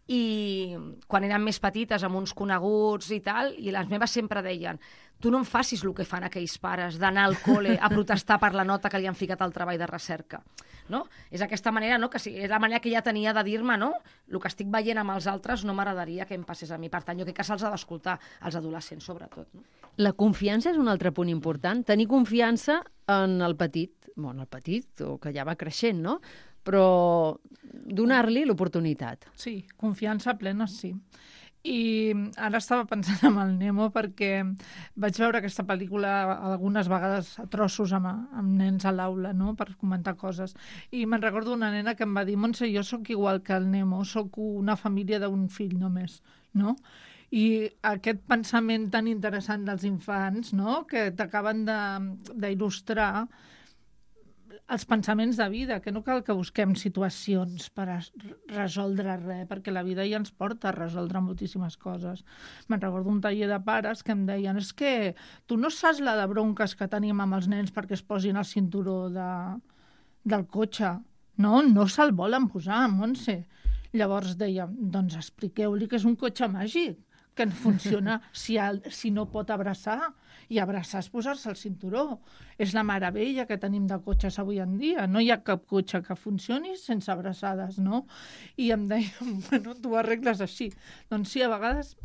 i quan eren més petites, amb uns coneguts i tal, i les meves sempre deien: tu no em facis el que fan aquells pares d'anar al col·le a protestar per la nota que li han ficat al treball de recerca. No? És aquesta manera, no? Que sí, és la manera que ja tenia de dir-me, no? El que estic veient amb els altres no m'agradaria que em passés a mi. Per tant, jo crec que se'ls ha d'escoltar, als adolescents sobretot. No? La confiança és un altre punt important. Tenir confiança en el petit, o que ja va creixent, no? Però donar-li l'oportunitat. Sí, confiança plena, sí. I ara estava pensant en el Nemo perquè vaig veure aquesta pel·lícula algunes vegades a trossos amb nens a l'aula, no?, per comentar coses. I me'n recordo una nena que em va dir: Montse, jo sóc igual que el Nemo, sóc una família d'un fill només, no? I aquest pensament tan interessant dels infants, no?, que t'acaben d'il·lustrar els pensaments de vida, que no cal que busquem situacions per resoldre res, perquè la vida ja ens porta a resoldre moltíssimes coses. Me'n recordo un taller de pares que em deien: és que tu no saps la de bronques que tenim amb els nens perquè es posin el cinturó del cotxe. No se'l volen posar, Montse. Llavors deia: doncs expliqueu-li que és un cotxe màgic, que funciona si no pot abraçar, i abraçar és posar-se el cinturó. És la meravella que tenim de cotxes avui en dia. No hi ha cap cotxe que funcioni sense abraçades, no? I em deien: bueno, tu ho arregles així. Doncs sí, a vegades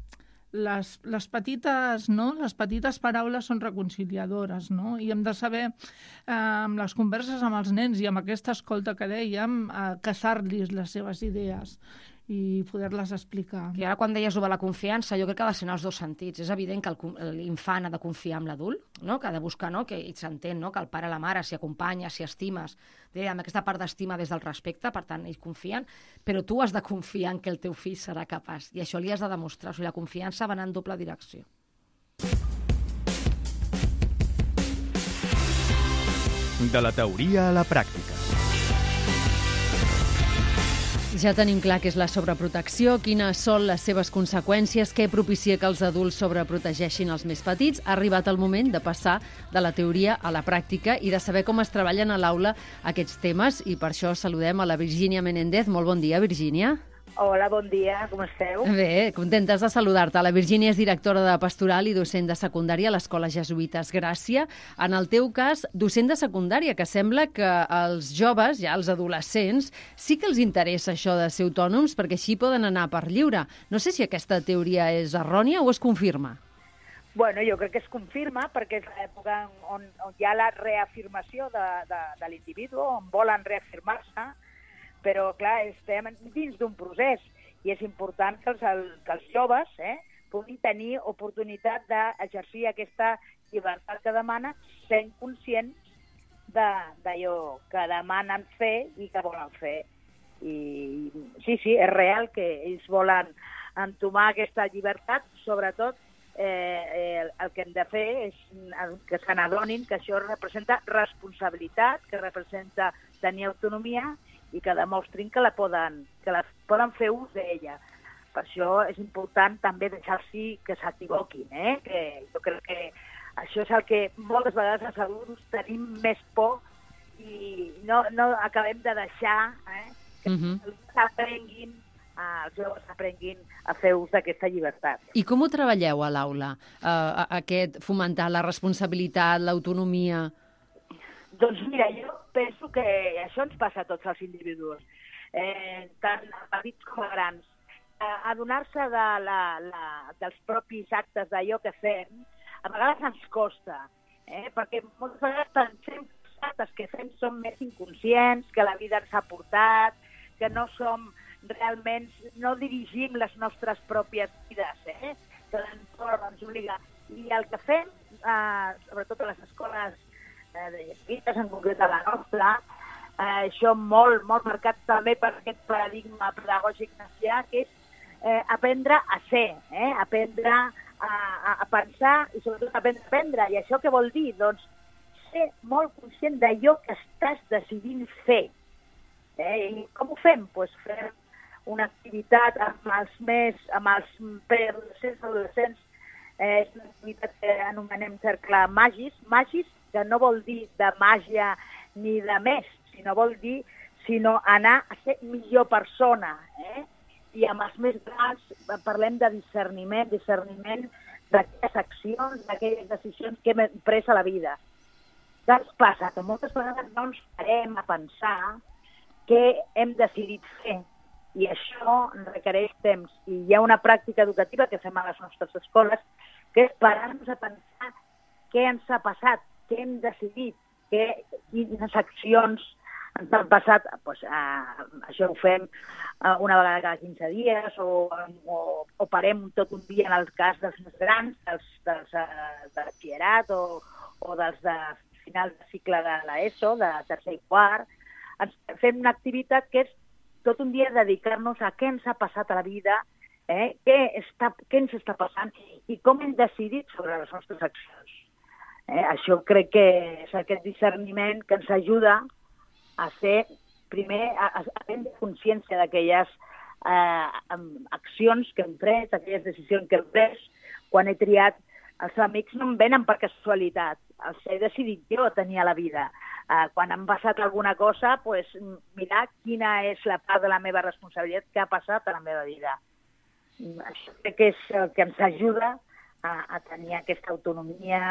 les petites paraules són reconciliadores, no? I hem de saber, amb les converses amb els nens i amb aquesta escolta que dèiem, caçar-los les seves idees i poder-les explicar. I ara quan deies sobre la confiança, jo crec que ha de ser en els dos sentits. És evident que l'infant ha de confiar en l'adult, no?, que ha de buscar, no?, que s'entén, no?, que el pare i la mare s'hi acompanya, s'hi estimes, amb aquesta part d'estima des del respecte, per tant, ells confien, però tu has de confiar en que el teu fill serà capaç, i això li has de demostrar. O sigui, la confiança va anar en doble direcció. De la teoria a la pràctica. Ja tenim clar què és la sobreprotecció, quines són les seves conseqüències, què propicia que els adults sobreprotegeixin els més petits. Ha arribat el moment de passar de la teoria a la pràctica i de saber com es treballen a l'aula aquests temes, i per això saludem a la Virgínia Menéndez. Molt bon dia, Virgínia. Hola, bon dia, com esteu? Bé, contentes de saludar-te. La Virgínia és directora de Pastoral i docent de secundària a l'Escola Jesuïtes Gràcia. En el teu cas, docent de secundària, que sembla que als joves, ja als adolescents, sí que els interessa això de ser autònoms, perquè així poden anar per lliure. No sé si aquesta teoria és errònia o es confirma. Bueno, jo crec que es confirma, perquè és l'època on hi ha la reafirmació de l'individu, on volen reafirmar-se, però, clar, estem dins d'un procés i és important que els joves puguin tenir oportunitat d'exercir aquesta llibertat que demana, sent conscients d'allò que demanen fer i que volen fer. I sí, és real que ells volen entomar aquesta llibertat, sobretot el que hem de fer és que se n'adonin que això representa responsabilitat, que representa tenir autonomia i que demostrin que la poden fer ús d'ella. Per això és important també deixar-s'hi que s'equivoquin, que jo crec que això és el que moltes vegades els adults tenim més por i no acabem de deixar que els joves aprenguin a fer ús d'aquesta llibertat. I com ho treballeu a l'aula, fomentar la responsabilitat, l'autonomia? Doncs mira, jo penso que això ens passa a tots els individus, tant a petits com a grans. Adonar-se dels propis actes d'allò que fem, a vegades ens costa, perquè moltes vegades pensem que els actes que fem són més inconscients, que la vida ens ha portat, que no som realment, no dirigim les nostres pròpies vides, que l'entorn ens obliga. I el que fem, sobretot a les escoles jesuïtes, en concret a la nostra, això molt marcat també per aquest paradigma pedagògic gnacià, que és aprendre a ser, aprendre a pensar i sobretot aprendre a aprendre. I això què vol dir? Doncs ser molt conscient d'allò que estàs decidint fer. I com ho fem? Doncs fem una activitat amb els preadolescents, adolescents, és una activitat que anomenem cercle magis, que no vol dir de màgia ni de més, sinó vol dir anar a ser millor persona. I amb els més grans parlem de discerniment d'aquelles accions, d'aquelles decisions que hem pres a la vida. Què ens passa? Que moltes vegades no ens parem a pensar què hem decidit fer. I això requereix temps. I hi ha una pràctica educativa que fem a les nostres escoles, que és parar-nos a pensar què ens ha passat, què hem decidit, quines accions ens han passat. Això ho fem una vegada cada 15 dies o parem tot un dia en el cas dels més grans, dels de batxillerat o dels de final de cicle de l'ESO, de tercer i quart. Fem una activitat que és tot un dia dedicar-nos a què ens ha passat a la vida, què ens està passant i com hem decidit sobre les nostres accions. Això crec que és aquest discerniment que ens ajuda a ser, primer, a prendre consciència d'aquelles accions que hem pres, aquelles decisions que hem pres. Quan he triat, els amics no em venen per casualitat, els he decidit jo tenir a la vida. Quan em ha passat alguna cosa, mirar quina és la part de la meva responsabilitat que ha passat a la meva vida. Això crec que és el que ens ajuda a tenir aquesta autonomia,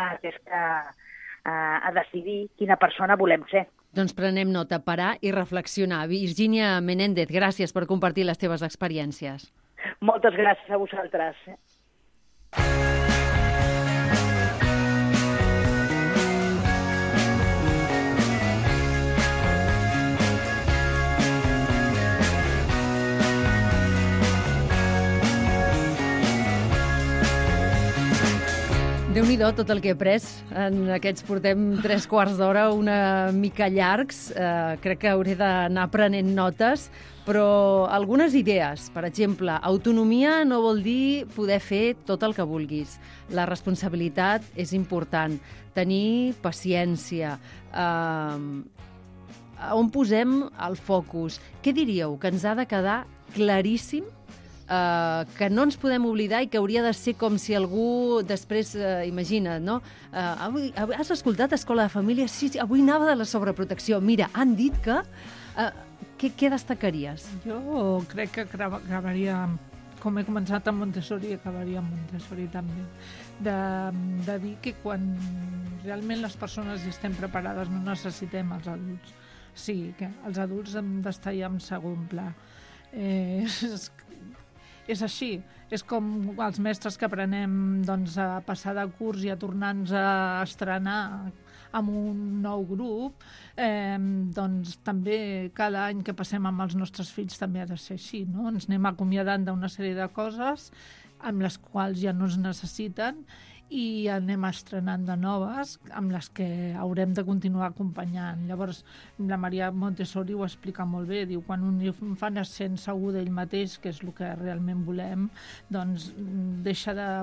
a decidir quina persona volem ser. Doncs prenem nota, parar i reflexionar. Virginia Menéndez, gràcies per compartir les teves experiències. Moltes gràcies a vosaltres. Déu-n'hi-do tot el que he après. En aquests portem 3 quarts d'hora una mica llargs. Crec que hauré d'anar prenent notes, però algunes idees. Per exemple, autonomia no vol dir poder fer tot el que vulguis. La responsabilitat és important. Tenir paciència. On posem el focus? Què diríeu? Que ens ha de quedar claríssim, que no ens podem oblidar i que hauria de ser com si algú després, imagina't, no? Has escoltat Escola de Família? Sí, avui anava de la sobreprotecció. Mira, han dit que... Què destacaries? Jo crec que acabaria, com he començat amb Montessori, acabaria amb Montessori també, de dir que quan realment les persones ja estem preparades no necessitem els adults. Sí, que els adults hem d'estar ja en segon pla. És així, és com els mestres que aprenem a passar de curs i a tornar-nos a estrenar amb un nou grup, doncs també cada any que passem amb els nostres fills també ha de ser així, no? Ens anem acomiadant d'una sèrie de coses amb les quals ja no ens necessiten i anem estrenant de noves amb les que haurem de continuar acompanyant. Llavors, la Maria Montessori ho explica molt bé, diu, quan un infant es sent segur d'ell mateix, que és el que realment volem, doncs deixa de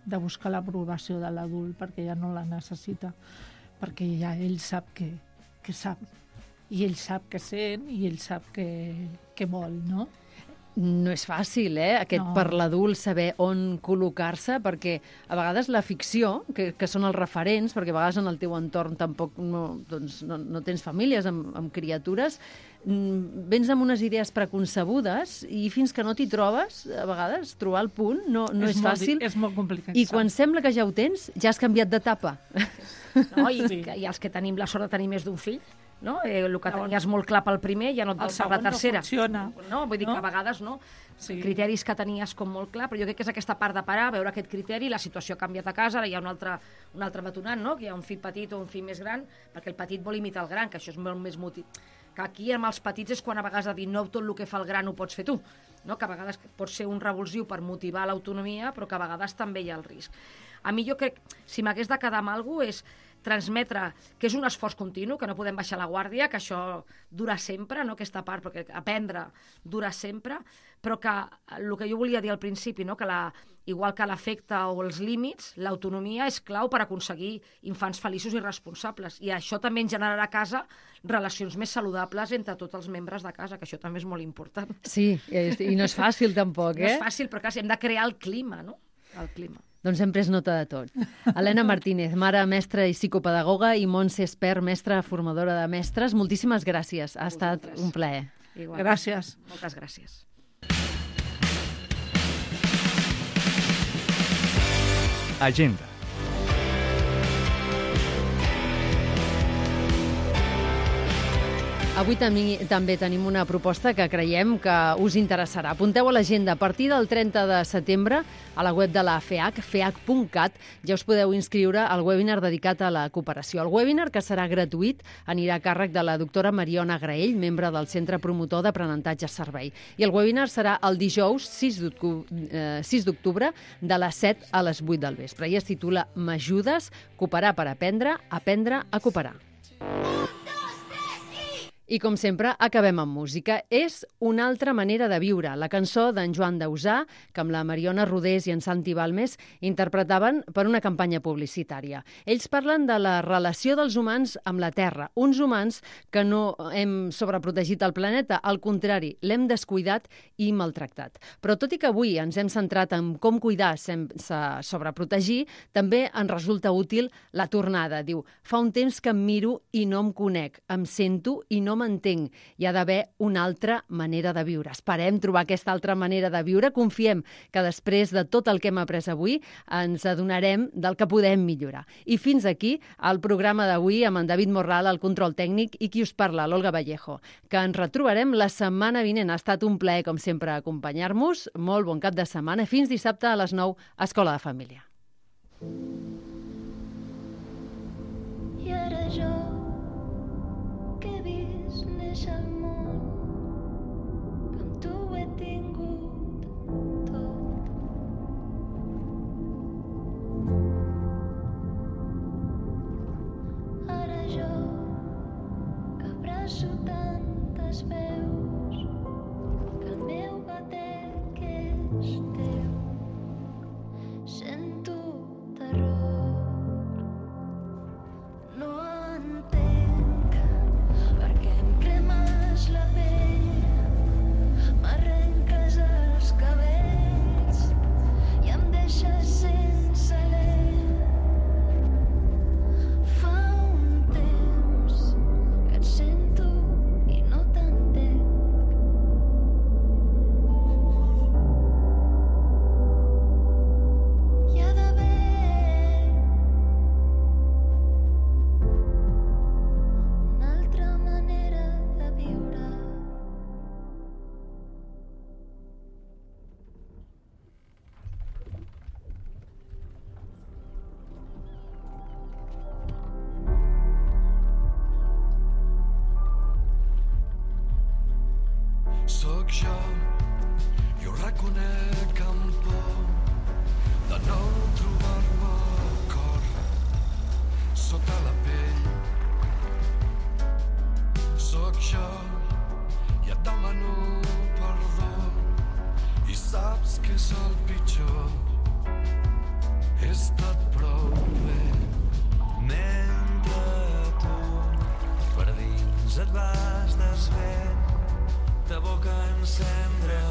de buscar l'aprovació de l'adult, perquè ja no la necessita, perquè ja ell sap que sap, i ell sap que sent, i ell sap que vol, no? No és fàcil, per l'adult saber on col·locar-se, perquè a vegades la ficció, que són els referents, perquè a vegades en el teu entorn tampoc no tens famílies amb criatures, vens amb unes idees preconcebudes i fins que no t'hi trobes, a vegades trobar el punt no és fàcil. És molt complicat. I quan sembla que ja ho tens, ja has canviat d'etapa. No? I els que tenim la sort de tenir més d'un fill, no? El que tenies molt clar pel primer ja no et val per la tercera. No? Vull dir que a vegades criteris que tenies com molt clar, però jo crec que és aquesta part de parar, veure aquest criteri, la situació ha canviat a casa, ara hi ha un altre batonant, no? Que hi ha un fill petit o un fill més gran, perquè el petit vol imitar el gran, que això és molt més motiu. Que aquí amb els petits és quan a vegades de dir no tot el que fa el gran ho pots fer tu, no? Que a vegades pot ser un revulsiu per motivar l'autonomia, però que a vegades també hi ha el risc. A mi jo crec, si m'hagués de quedar amb alguna cosa, és transmetre que és un esforç continu, que no podem baixar la guàrdia, que això dura sempre, no? Aquesta part, perquè aprendre dura sempre, però que el que jo volia dir al principi, no? Que igual que l'afecte o els límits, l'autonomia és clau per aconseguir infants feliços i responsables. I això també en generarà a casa relacions més saludables entre tots els membres de casa, que això també és molt important. Sí, i no és fàcil tampoc, No és fàcil, però clar, hem de crear el clima, no? El clima. Doncs hem pres nota de tot. Helena Martínez, mare, mestra i psicopedagoga, i Montse Espert, mestra formadora de mestres. Moltíssimes gràcies. Ha estat un plaer. Igual. Gràcies. Moltes gràcies. Agenda. Avui també tenim una proposta que creiem que us interessarà. Apunteu a l'agenda. A partir del 30 de setembre, a la web de la FEAC, feac.cat, ja us podeu inscriure al webinar dedicat a la cooperació. El webinar, que serà gratuït, anirà a càrrec de la doctora Mariona Graell, membre del Centre Promotor d'Aprenentatge Servei. I el webinar serà el dijous 6 d'octubre, de les 7 a les 8 del vespre. I es titula M'ajudes? Cooperar per aprendre a cooperar. I, com sempre, acabem amb música. És una altra manera de viure. La cançó d'en Joan Dausà, que amb la Mariona Rodés i en Santi Balmes interpretaven per una campanya publicitària. Ells parlen de la relació dels humans amb la Terra. Uns humans que no hem sobreprotegit el planeta, al contrari, l'hem descuidat i maltractat. Però tot i que avui ens hem centrat en com cuidar sense sobreprotegir, també ens resulta útil la tornada. Diu, fa un temps que em miro i no em conec, em sento i no m'entenc. Hi ha d'haver una altra manera de viure. Esperem trobar aquesta altra manera de viure. Confiem que després de tot el que hem après avui ens adonarem del que podem millorar. I fins aquí el programa d'avui amb en David Morral, el control tècnic, i qui us parla, l'Olga Vallejo, que ens retrobarem la setmana vinent. Ha estat un plaer, com sempre, acompanyar-nos. Molt bon cap de setmana. Fins dissabte a les 9, Escola de Família. I ara jo néixer al món, que amb tu ho he tingut tot. Ara jo, que abraço tantes veus, que el meu batec és teu, sento terror. No entenc perquè em cremes la pell, m'arrenques els cabells i em deixes sense alè. Fa un temps que et sento i no t'entenc. Hi ha d'haver una altra manera de viure. Sóc jo, i ho reconec amb por de no trobar-me al cor sota la pell. Sóc jo, i et demano perdó, i saps que és el pitjor. és tot prou bé. Mentre tu per dins et vas desfent, de boca en cendra